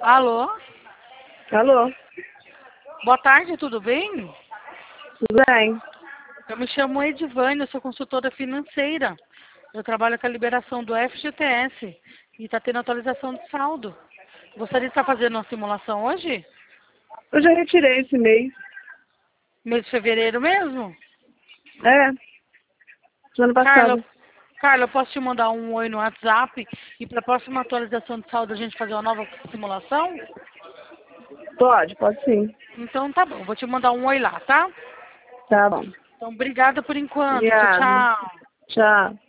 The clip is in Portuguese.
Alô? Alô, Boa tarde, tudo bem? tudo bem? Eu me chamo Edivane, eu sou consultora financeira. Eu trabalho com a liberação do FGTS e está tendo atualização de saldo. Gostaria de estar fazendo uma simulação hoje? Eu já retirei esse mês. Mês de fevereiro mesmo? É, do ano Carla, passado. Carla, eu posso te mandar um oi no WhatsApp e para a próxima atualização de saldo a gente fazer uma nova simulação? Pode sim. Então tá bom, vou te mandar um oi lá, tá? Tá bom. Então obrigada por enquanto. Tchau, Obrigada. tchau. Tchau.